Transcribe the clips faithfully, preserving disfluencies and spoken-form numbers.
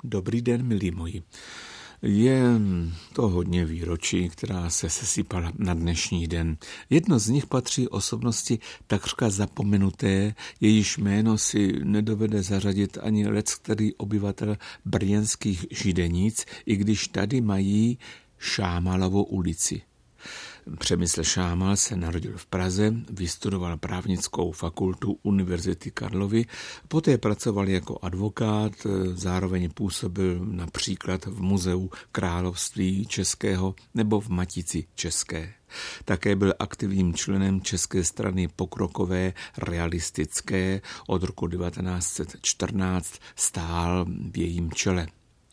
Dobrý den, milí moji. Je to hodně výročí, která se sesypala na dnešní den. Jedno z nich patří osobnosti takřka zapomenuté, jejíž jméno si nedovede zařadit ani leckterý obyvatel brněnských Židenic, i když tady mají Šámalovou ulici. Přemysl Šámal se narodil v Praze, vystudoval právnickou fakultu Univerzity Karlovy, poté pracoval jako advokát, zároveň působil například v Muzeu království českého nebo v Matici české. Také byl aktivním členem České strany pokrokové realistické, od roku devatenáct set čtrnáct stál v jejím čele.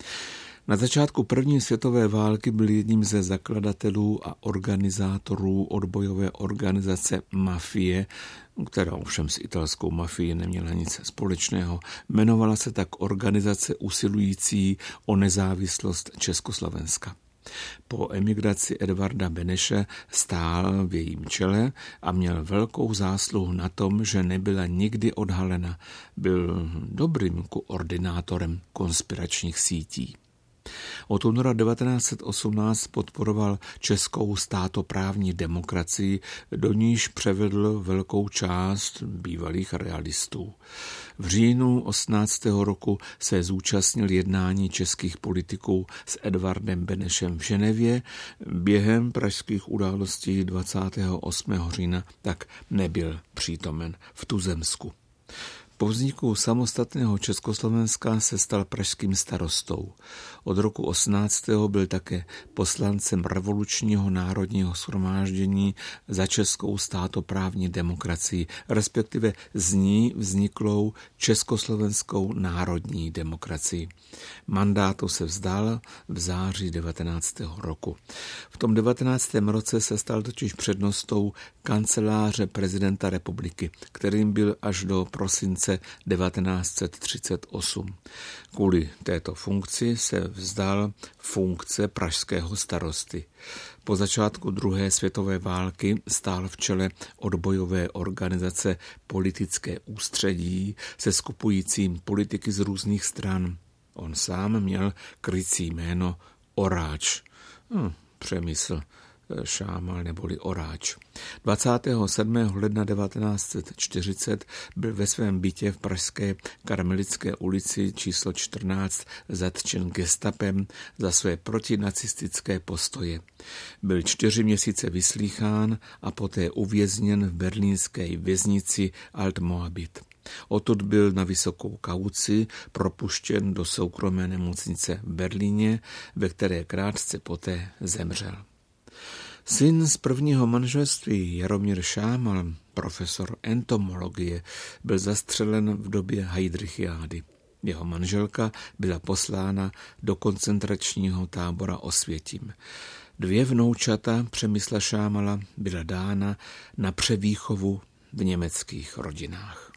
Na začátku první světové války byl jedním ze zakladatelů a organizátorů odbojové organizace Mafie, která ovšem s italskou mafií neměla nic společného. Jmenovala se tak organizace usilující o nezávislost Československa. Po emigraci Edvarda Beneše stál v jejím čele a měl velkou zásluhu na tom, že nebyla nikdy odhalena. Byl dobrým koordinátorem konspiračních sítí. Od února devatenáct set osmnáct podporoval českou státoprávní demokracii, do níž převedl velkou část bývalých realistů. V říjnu osmnáctého roku se zúčastnil jednání českých politiků s Edvardem Benešem v Ženevě. Během pražských událostí dvacátého osmého října tak nebyl přítomen v tuzemsku. Po vzniku samostatného Československa se stal pražským starostou. Od roku osmnáctého byl také poslancem Revolučního národního shromáždění za českou státoprávní demokracii, respektive z ní vzniklou Československou národní demokracii. Mandátu se vzdal v září devatenáctého roku. V tom devatenáctém roce se stal totiž přednostou kanceláře prezidenta republiky, kterým byl až do prosince devatenáct set třicet osm. Kvůli této funkci se vzdal funkce pražského starosty. Po začátku druhé světové války stál v čele odbojové organizace Politické ústředí se skupujícím politiky z různých stran. On sám měl krycí jméno Oráč. Hm, Přemysl Šámal neboli Oráč. dvacátého sedmého ledna devatenáct set čtyřicet byl ve svém bytě v pražské Karmelitské ulici číslo čtrnáct zatčen gestapem za své protinacistické postoje. Byl čtyři měsíce vyslýchán a poté uvězněn v berlínské věznici Alt-Moabit. Odtud byl na vysokou kauci propuštěn do soukromé nemocnice v Berlíně, ve které krátce poté zemřel. Syn z prvního manželství Jaromír Šámal, profesor entomologie, byl zastřelen v době Heydrichiády. Jeho manželka byla poslána do koncentračního tábora Osvětim. Dvě vnoučata Přemysla Šámala byla dána na převýchovu v německých rodinách.